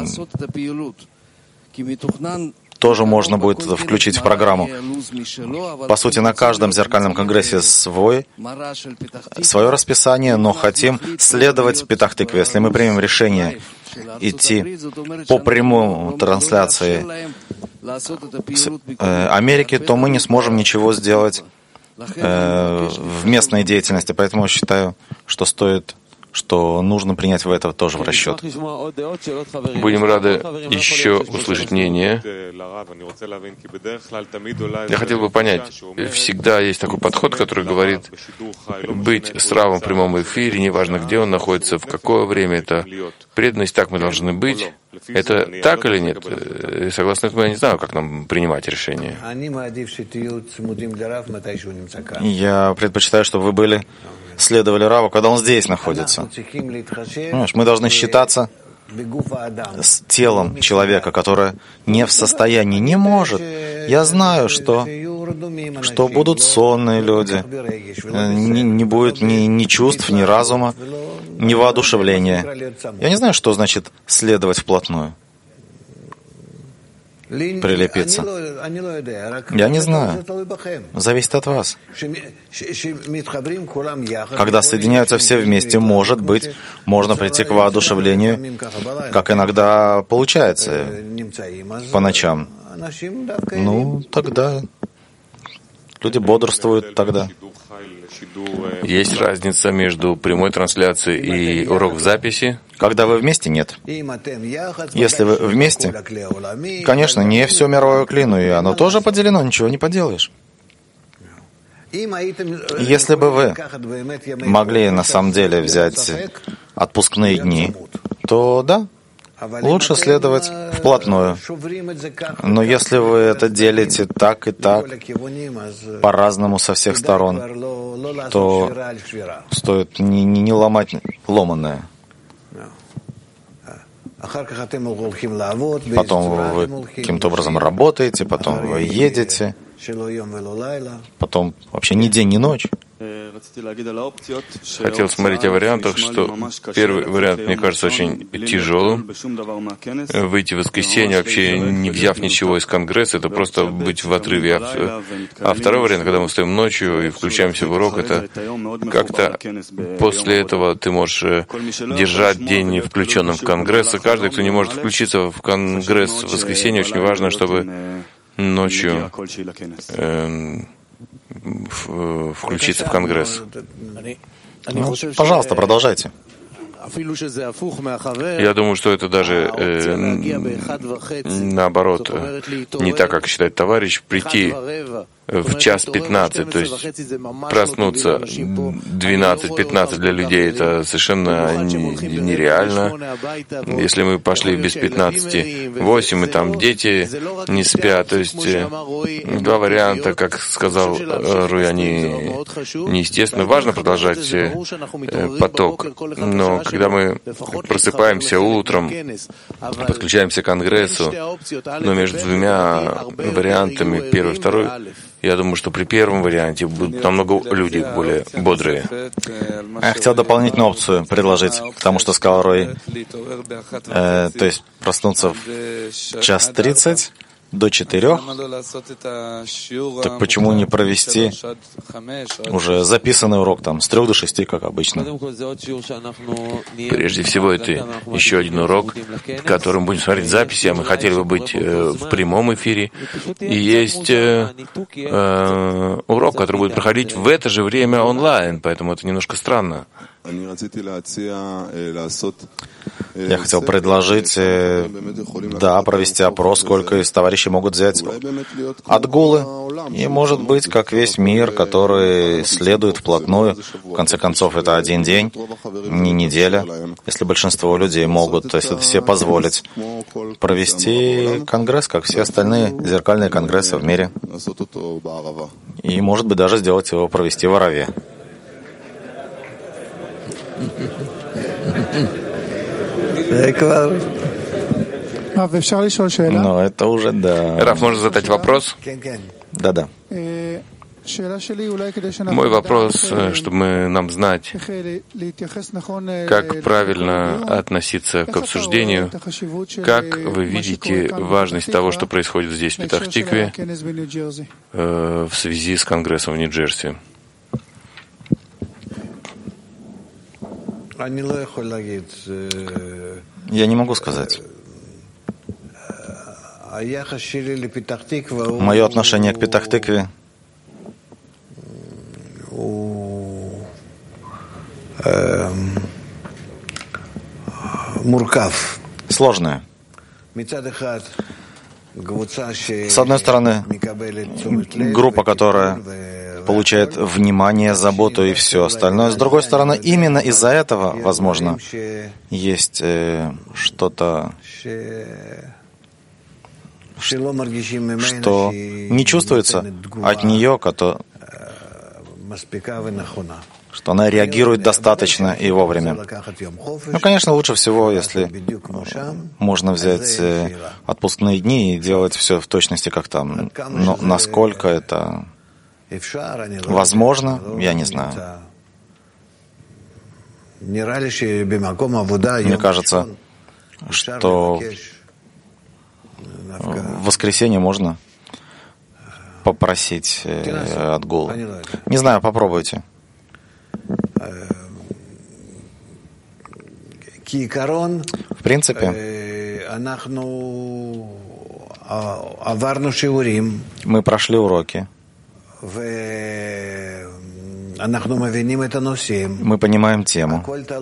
тоже можно будет включить в программу. По сути, на каждом зеркальном конгрессе свой, свое расписание, но хотим следовать Петах-Тикве. Если мы примем решение идти по прямой трансляции с э, Америки, то мы не сможем ничего сделать э, в местной деятельности. Поэтому я считаю, что стоит что нужно принять в это тоже в расчет. Будем рады еще услышать мнение. Я хотел бы понять, всегда есть такой подход, который говорит, быть с Равом в прямом эфире, неважно где он находится, в какое время, это преданность, так мы должны быть. Это так или нет? Согласно этому, я не знаю, как нам принимать решение. Я предпочитаю, чтобы вы были, следовали Раву, когда он здесь находится. Понимаешь, мы должны считаться с телом человека, которое не в состоянии, не может. Я знаю, что, что будут сонные люди, не, не будет ни, ни чувств, ни разума, ни воодушевления. Я не знаю, что значит следовать вплотную, прилепиться. Я не знаю. Зависит от вас. Когда соединяются все вместе, может быть, можно прийти к воодушевлению, как иногда получается по ночам. Ну, тогда люди бодрствуют тогда. Есть разница между прямой трансляцией и урок в записи? Когда вы вместе, нет. Если вы вместе, конечно, не все мировое кли, но и оно тоже поделено, ничего не поделаешь. Если бы вы могли на самом деле взять отпускные дни, то да, лучше следовать вплотную. Но если вы это делите так и так, по-разному со всех сторон, то стоит не, не, не ломать ломаное. Потом вы каким-то образом работаете, потом вы едете, потом вообще ни день, ни ночь. Хотел смотреть о вариантах, что первый вариант, мне кажется, очень тяжелым. Выйти в воскресенье, вообще не взяв ничего из Конгресса, это просто быть в отрыве. А второй вариант, когда мы встаем ночью и включаемся в урок, это как-то после этого ты можешь держать день включенным в Конгресс. И каждый, кто не может включиться в Конгресс в воскресенье, очень важно, чтобы ночью э, включиться в Конгресс. Ну, пожалуйста, продолжайте. Я думаю, что это даже э, наоборот, не так, как считает товарищ, прийти в час пятнадцать, то есть проснуться двенадцать-пятнадцать для людей, это совершенно нереально. Если мы пошли без пятнадцати восемь, и там дети не спят, то есть два варианта, как сказал Руй, они неестественно. Важно продолжать поток, но когда мы просыпаемся утром, подключаемся к Конгрессу, но между двумя вариантами, первый и второй, я думаю, что при первом варианте будут намного люди более бодрые. Я хотел дополнительную опцию предложить к тому, что сказал Рой. Э, то есть проснуться в час тридцать до четырех. Так почему не провести уже записанный урок там с трех до шести, как обычно? Прежде всего, это еще один урок, в котором будем смотреть записи, а мы хотели бы быть э, в прямом эфире. И есть э, э, урок, который будет проходить в это же время онлайн, поэтому это немножко странно. Я хотел предложить, да, провести опрос, сколько из товарищей могут взять отгулы. И, может быть, как весь мир, который следует вплотную, в конце концов, это один день, не неделя. Если большинство людей могут, то есть это себе позволить, провести конгресс, как все остальные зеркальные конгрессы в мире. И, может быть, даже сделать его, провести в Араве. Но это уже да. Раф, можно задать вопрос? Да-да. Мой вопрос, чтобы мы, нам знать, как правильно относиться к обсуждению, как вы видите важность того, что происходит здесь, в Петах-Тикве, э, в связи с Конгрессом в Нью-Джерси. Я не могу сказать. Мое отношение к Петах-Тикве сложное. С одной стороны, группа, которая получает внимание, заботу и все остальное. С другой стороны, именно из-за этого, возможно, есть э, что-то, что не чувствуется от нее, что она реагирует достаточно и вовремя. Ну, конечно, лучше всего, если можно взять отпускные дни и делать все в точности, как там. Но насколько это возможно, я не знаю. Мне кажется, что в воскресенье можно попросить отгул. Не знаю, попробуйте. В принципе, мы прошли уроки. Мы понимаем тему.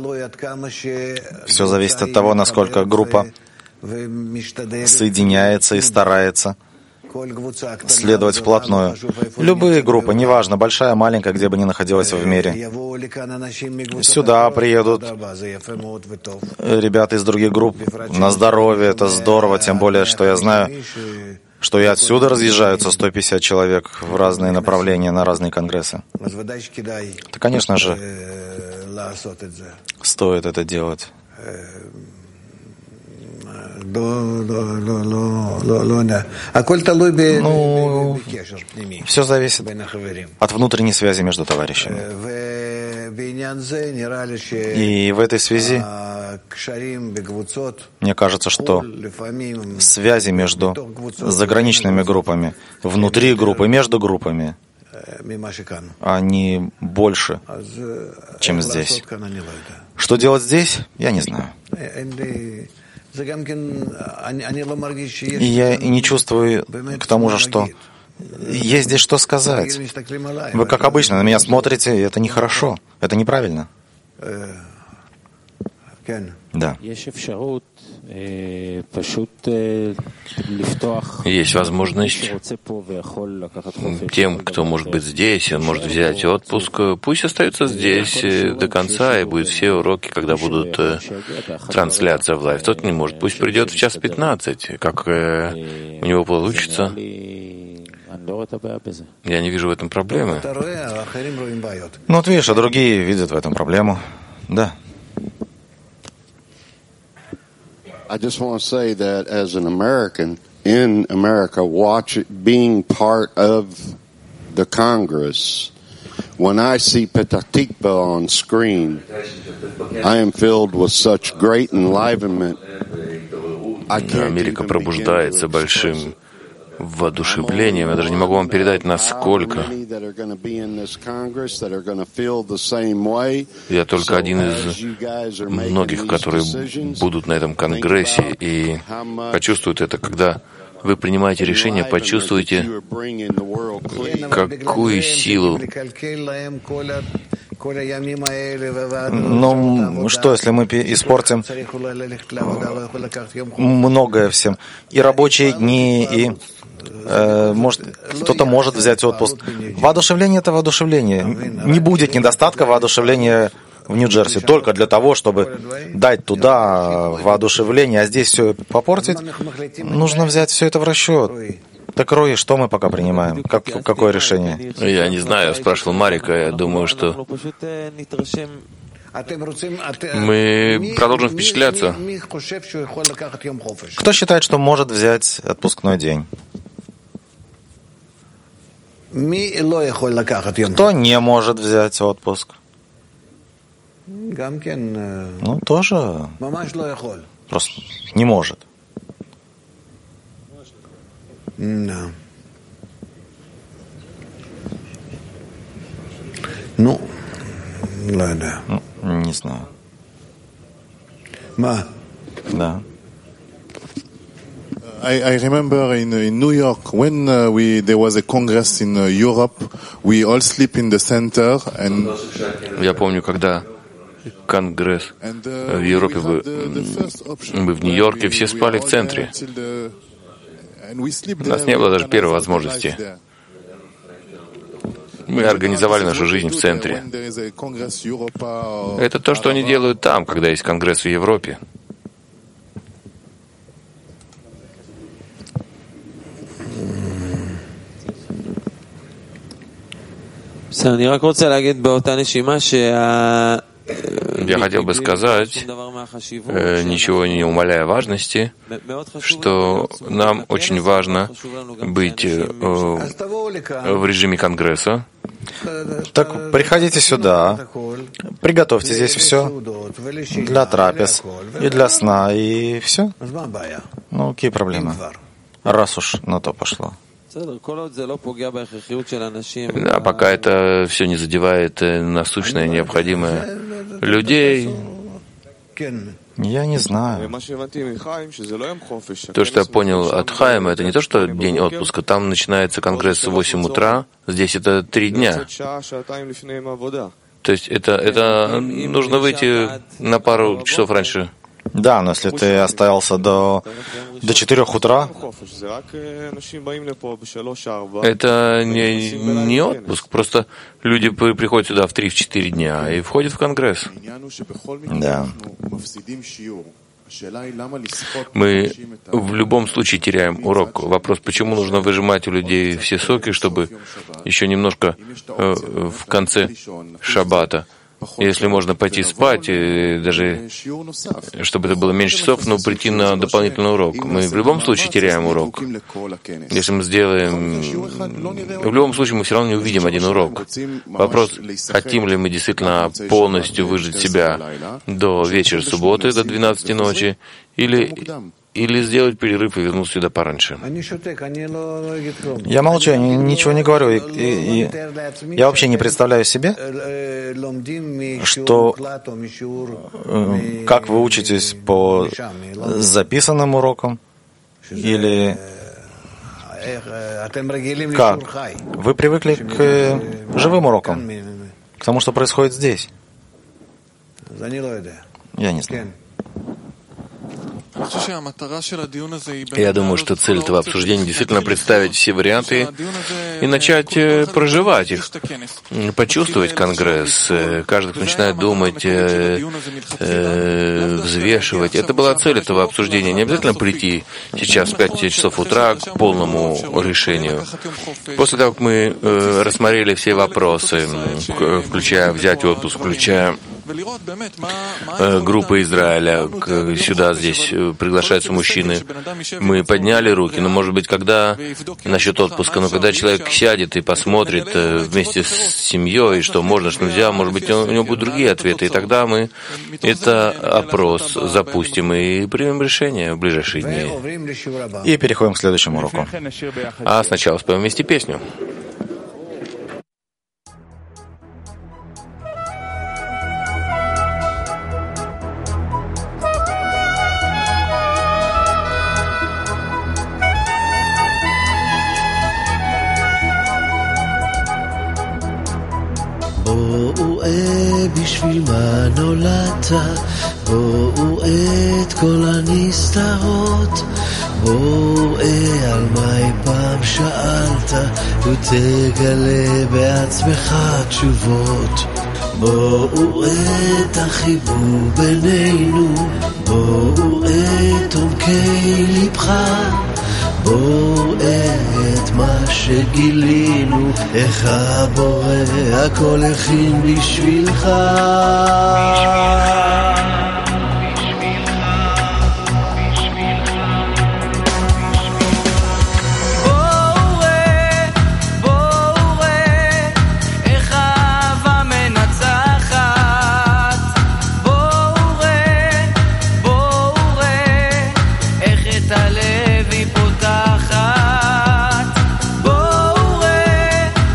Все зависит от того, насколько группа соединяется и старается следовать вплотную. Любые группы, неважно, большая, маленькая, где бы ни находилась в мире. Сюда приедут ребята из других групп на здоровье, это здорово, тем более, что я знаю, что и отсюда разъезжаются сто пятьдесят человек в разные направления, на разные конгрессы. То, конечно же, стоит это делать. Ну, все зависит от внутренней связи между товарищами. И в этой связи мне кажется, что связи между заграничными группами, внутри группы, между группами, они больше, чем здесь. Что делать здесь, я не знаю. И я и не чувствую к тому же, что есть здесь что сказать. Вы, как обычно, на меня смотрите, и это нехорошо, это неправильно. Да. Есть возможность тем, кто может быть здесь, он может взять отпуск, пусть остается здесь до конца, и будет все уроки, когда будут трансляция в лайв. Тот не может, пусть придет в час пятнадцать, как у него получится. Я не вижу в этом проблемы. Ну вот видишь, а другие видят в этом проблему. Да. I just want to say that as an American in America, watch being part of the Congress, when I see Petah Tikva on screen, I am filled with such great enlivenment. Америка пробуждается большим воодушевлением. Я даже не могу вам передать, насколько. Я только один из многих, которые будут на этом конгрессе, и почувствуют это, когда вы принимаете решение, почувствуйте, какую силу. Ну, что, если мы испортим многое всем? И рабочие дни, и э, может, кто-то может взять отпуск. Воодушевление — это воодушевление. Не будет недостатка воодушевления в Нью-Джерси только для того, чтобы дать туда воодушевление, а здесь все попортить. Нужно взять все это в расчет. Так, Рой, что мы пока принимаем? Как, какое решение? Я не знаю, я спрашивал Марика, я думаю, что мы продолжим впечатляться. Кто считает, что может взять отпускной день? Кто не может взять отпуск? Ну, тоже просто не может. No. Ну, ладно. Ну, не знаю. Ма? Да. I, I remember in, in New York when uh, we there was a congress in uh, Europe, we all sleep in the center, and я помню, когда конгресс в Европе, бы, бы в Нью-Йорке, все спали в центре. У нас не было даже первой возможности. Мы организовали нашу жизнь в центре. Это то, что они делают там, когда есть конгресс в Европе. Я хотел бы сказать, э, ничего не умаляя важности, что нам очень важно быть э, в режиме конгресса. Так приходите сюда, приготовьте здесь все для трапез и для сна, и все. Ну, какие проблемы? Раз уж на то пошло. Да, пока это все не задевает насущное, необходимое людей. Я не знаю. То, что я понял от Хаима, это не то, что день отпуска. Там начинается конгресс в восемь утра, здесь это три дня. То есть это, это нужно выйти на пару часов раньше. Да, но если ты оставался до, до четырех утра, это не, не отпуск, просто люди приходят сюда в три-четыре дня и входят в конгресс. Да. Мы в любом случае теряем урок. Вопрос, почему нужно выжимать у людей все соки, чтобы еще немножко э, в конце шаббата, если можно пойти спать, даже чтобы это было меньше часов, но прийти на дополнительный урок. Мы в любом случае теряем урок. Если мы сделаем... В любом случае мы все равно не увидим один урок. Вопрос, хотим ли мы действительно полностью выжить себя до вечера субботы, до двенадцати ночи, или... или сделать перерыв и вернуться сюда пораньше. Я молчу, я ничего не говорю. И, и, и я вообще не представляю себе, что э, как вы учитесь по записанным урокам, или как? Вы привыкли к э, живым урокам, к тому, что происходит здесь. Я не знаю. Я думаю, что цель этого обсуждения действительно представить все варианты и начать проживать их, почувствовать конгресс. Каждый, кто начинает думать, взвешивать. Это была цель этого обсуждения. Не обязательно прийти сейчас в пять часов утра к полному решению. После того, как мы рассмотрели все вопросы, включая взять отпуск, включая группа Израиля, сюда здесь приглашаются мужчины. Мы подняли руки, но, может быть, когда насчет отпуска, но когда человек сядет и посмотрит вместе с семьей, что можно, что нельзя, может быть, у него будут другие ответы, и тогда мы это опрос запустим и примем решение в ближайшие дни. И переходим к следующему уроку. А сначала споем вместе песню. בשביל מה נולדת, בואו את כל הנסתרות, בואו על מה אי פעם שאלת, ותגלה בעצמך תשובות. בואו את החיבור בינינו, בואו את עומקי לבך, בואו את מה שגילינו, איך הבורא הכל הכין בשבילך.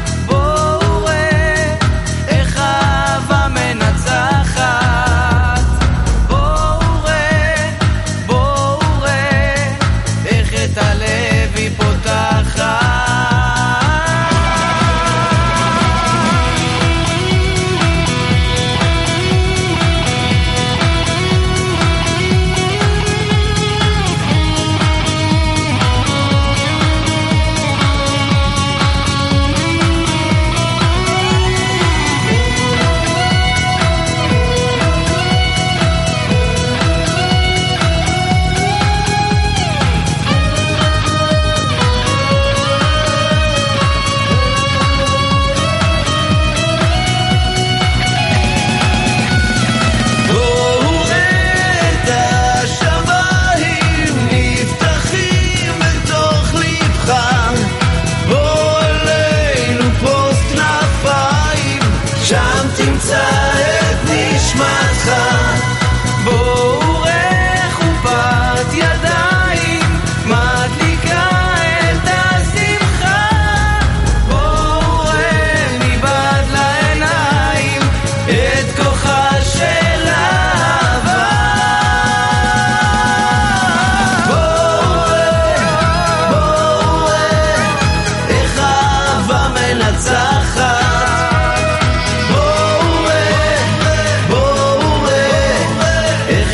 איך אהבה מנצחת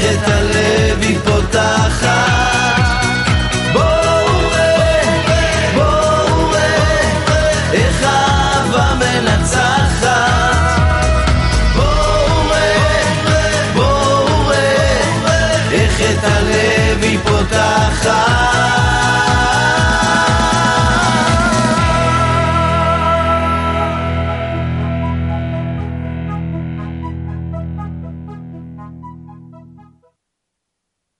את הלב